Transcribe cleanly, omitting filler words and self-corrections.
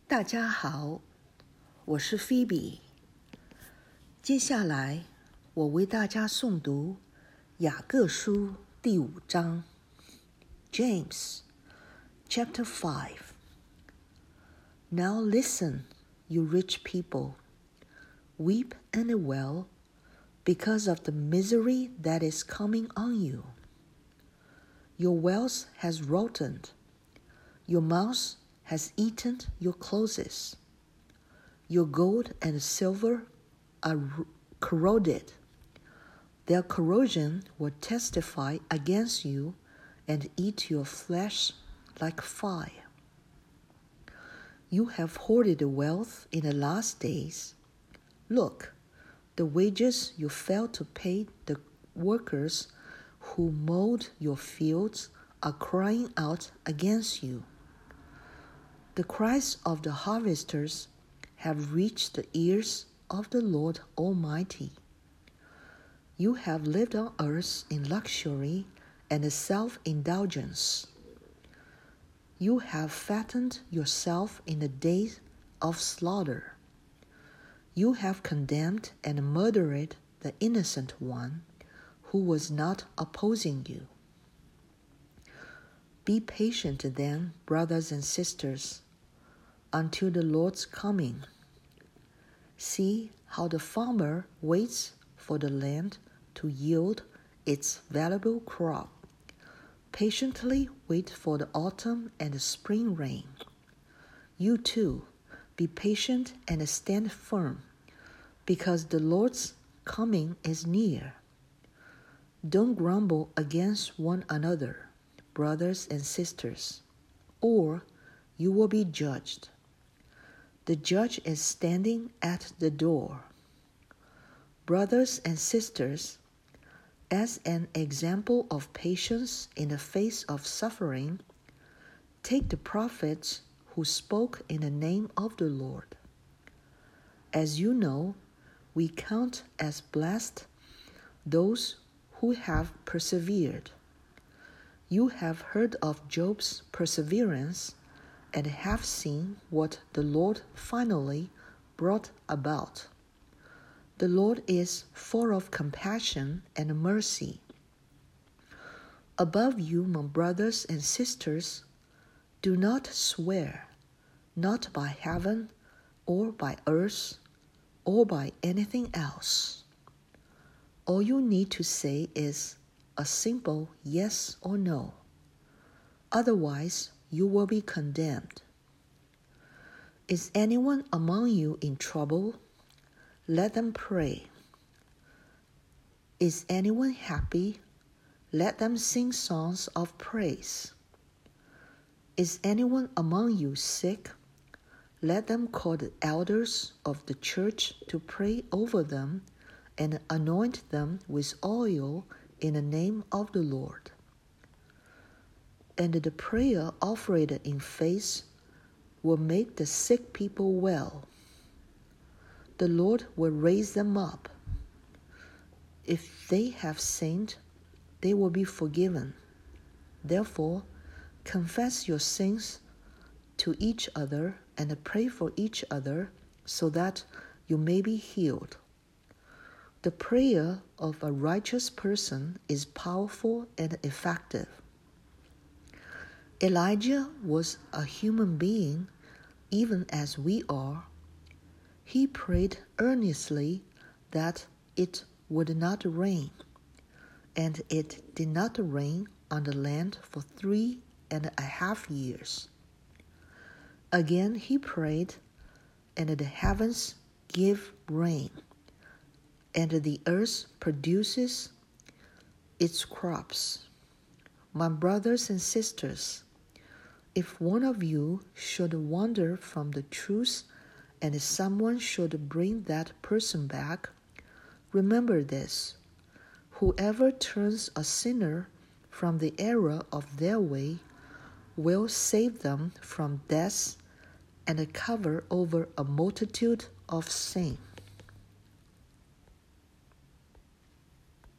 大家好，我是菲比。接下来，我为大家诵读雅各书第5章 James Chapter 5. Now listen, you rich people, weep and wail because of the misery that is coming on you. Your wealth has rotted, your mouth has eaten your clothes. Your gold and silver are corroded. Their corrosion will testify against you and eat your flesh like fire. You have hoarded wealth in the last days. Look, the wages you failed to pay the workers who mowed your fields are crying out against you. The cries of the harvesters have reached the ears of the Lord Almighty. You have lived on earth in luxury and self-indulgence. You have fattened yourself in the days of slaughter. You have condemned and murdered the innocent one who was not opposing you. Be patient then, brothers and sisters, until the Lord's coming. See how the farmer waits for the land to yield its valuable crop. Patiently wait for the autumn and the spring rain. You too, be patient and stand firm, because the Lord's coming is near. Don't grumble against one another, brothers and sisters, or you will be judged. The judge is standing at the door. Brothers and sisters, as an example of patience in the face of suffering, take the prophets who spoke in the name of the Lord. As you know, we count as blessed those who have persevered. You have heard of Job's perseverance and have seen what the Lord finally brought about. The Lord is full of compassion and mercy. Above you, my brothers and sisters, do not swear, not by heaven or by earth or by anything else. All you need to say is a simple yes or no. Otherwise, you will be condemned. Is anyone among you in trouble? Let them pray. Is anyone happy? Let them sing songs of praise. Is anyone among you sick? Let them call the elders of the church to pray over them and anoint them with oil in the name of the Lord. And the prayer offered in faith will make the sick people well. The Lord will raise them up. If they have sinned, they will be forgiven. Therefore, confess your sins to each other and pray for each other so that you may be healed. The prayer of a righteous person is powerful and effective. Elijah was a human being, even as we are. He prayed earnestly that it would not rain, and it did not rain on the land for 3.5 years. Again he prayed, and the heavens give rain, and the earth produces its crops. My brothers and sisters, if one of you should wander from the truth and someone should bring that person back, remember this: whoever turns a sinner from the error of their way will save them from death and cover over a multitude of sin.